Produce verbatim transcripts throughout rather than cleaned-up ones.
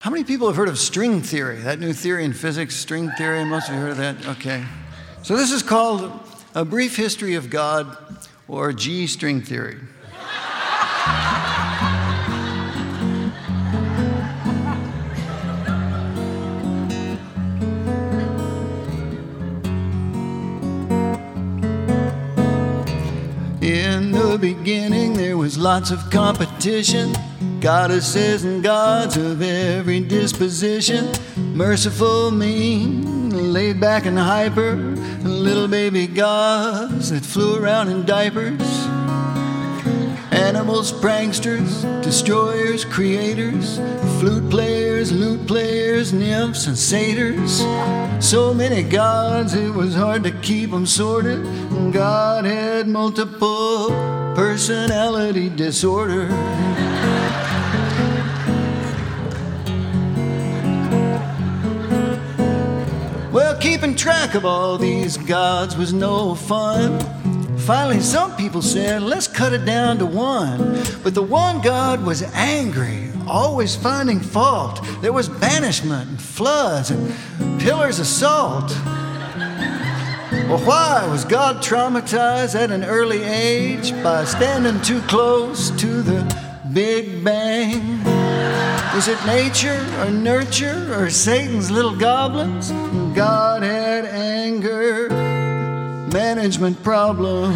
How many people have heard of string theory? That new theory in physics, string theory, most of you heard of that? Okay. So this is called A Brief History of God, or G string theory. In the beginning there was lots of competition, goddesses and gods of every disposition, merciful, mean, laid back and hyper, little baby gods that flew around in diapers, animals, pranksters, destroyers, creators, flute players, lute players, nymphs and satyrs. So many gods it was hard to keep them sorted. God had multiple personality disorder. Well, keeping track of all these gods was no fun. Finally, some people said, let's cut it down to one. But the one God was angry, always finding fault. There was banishment and floods and pillars of salt. Well, why was God traumatized at an early age by standing too close to the Big Bang? Was it nature or nurture or Satan's little goblins? God had anger management problems.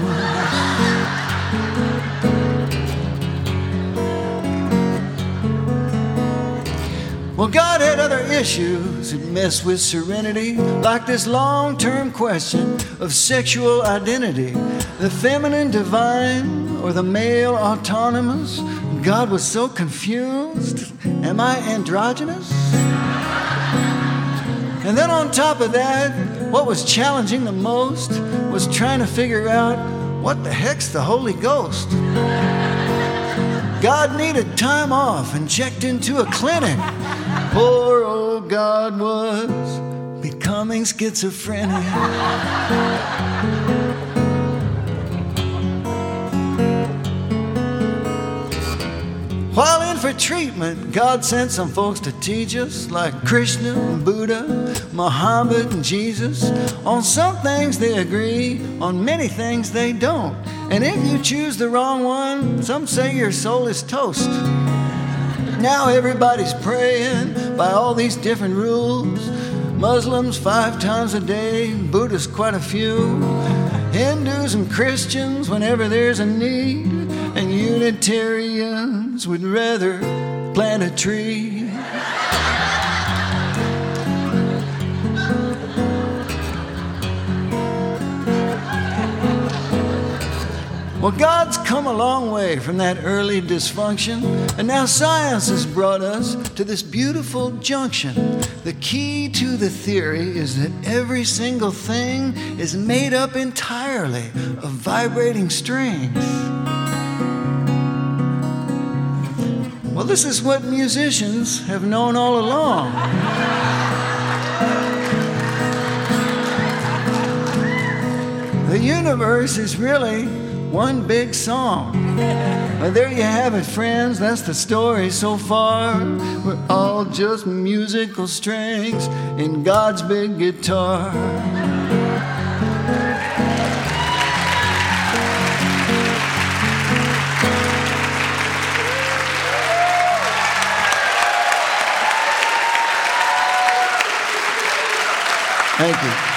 Well, God had other issues that mess with serenity, like this long-term question of sexual identity. The feminine divine or the male autonomous? God was so confused. Am I androgynous? And then on top of that, what was challenging the most was trying to figure out what the heck's the Holy Ghost. God needed time off and checked into a clinic. Poor old God was becoming schizophrenic. While in for treatment, God sent some folks to teach us, like Krishna and Buddha, Muhammad and Jesus. On some things they agree, on many things they don't. And if you choose the wrong one, some say your soul is toast. Now everybody's praying by all these different rules. Muslims five times a day, Buddhists quite a few, Hindus and Christians whenever there's a need, and Unitarians would rather plant a tree. Well, God's come a long way from that early dysfunction, and now science has brought us to this beautiful junction. The key to the theory is that every single thing is made up entirely of vibrating strings. Well, this is what musicians have known all along. The universe is really one big song. Well, there you have it, friends. That's the story so far. We're all just musical strings in God's big guitar. Thank you.